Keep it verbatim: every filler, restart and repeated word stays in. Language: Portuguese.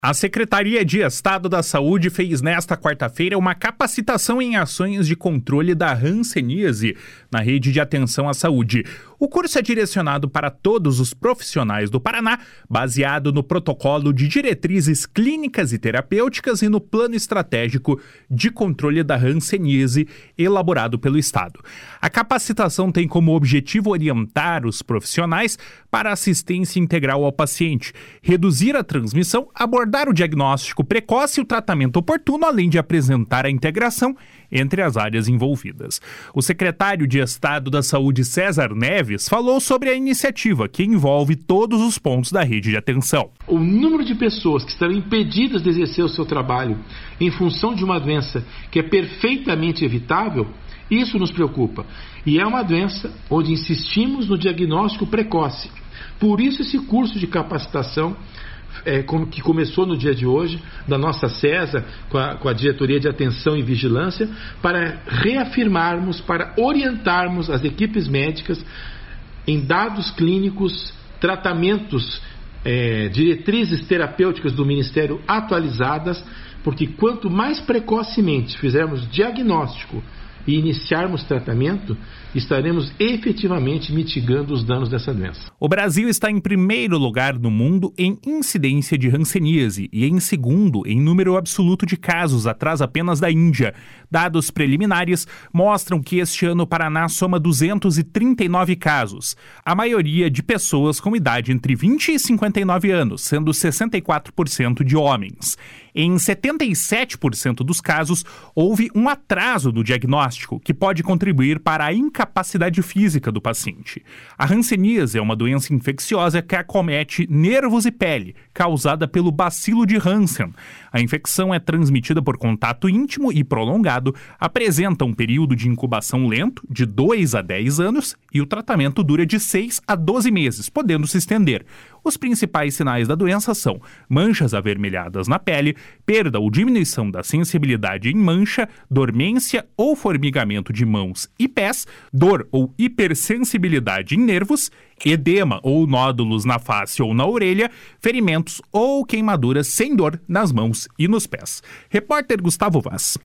A Secretaria de Estado da Saúde fez nesta quarta-feira uma capacitação em ações de controle da hanseníase na rede de atenção à saúde. O curso é direcionado para todos os profissionais do Paraná, baseado no protocolo de diretrizes clínicas e terapêuticas e no plano estratégico de controle da hanseníase elaborado pelo Estado. A capacitação tem como objetivo orientar os profissionais para assistência integral ao paciente, reduzir a transmissão, abordar dar o diagnóstico precoce e o tratamento oportuno, além de apresentar a integração entre as áreas envolvidas. O secretário de Estado da Saúde, César Neves, falou sobre a iniciativa que envolve todos os pontos da rede de atenção. O número de pessoas que estarão impedidas de exercer o seu trabalho em função de uma doença que é perfeitamente evitável, isso nos preocupa. E é uma doença onde insistimos no diagnóstico precoce. Por isso esse curso de capacitação É, como que começou no dia de hoje, da nossa CESA, com a, com a Diretoria de Atenção e Vigilância, para reafirmarmos, para orientarmos as equipes médicas em dados clínicos, tratamentos, é, diretrizes terapêuticas do Ministério atualizadas, porque quanto mais precocemente fizermos diagnóstico e iniciarmos tratamento, estaremos efetivamente mitigando os danos dessa doença. O Brasil está em primeiro lugar no mundo em incidência de hanseníase e em segundo em número absoluto de casos, atrás apenas da Índia. Dados preliminares mostram que este ano o Paraná soma duzentos e trinta e nove casos, a maioria de pessoas com idade entre vinte e cinquenta e nove anos, sendo sessenta e quatro por cento de homens. Em setenta e sete por cento dos casos, houve um atraso no diagnóstico, que pode contribuir para a incapacidade física do paciente. A hanseníase é uma doença infecciosa que acomete nervos e pele, causada pelo bacilo de Hansen. A infecção é transmitida por contato íntimo e prolongado, apresenta um período de incubação lento, de dois a dez anos, e o tratamento dura de seis a doze meses, podendo se estender. Os principais sinais da doença são manchas avermelhadas na pele, perda ou diminuição da sensibilidade em mancha, dormência ou formigamento de mãos e pés, dor ou hipersensibilidade em nervos, edema ou nódulos na face ou na orelha, ferimentos ou queimaduras sem dor nas mãos e nos pés. Repórter Gustavo Vaz.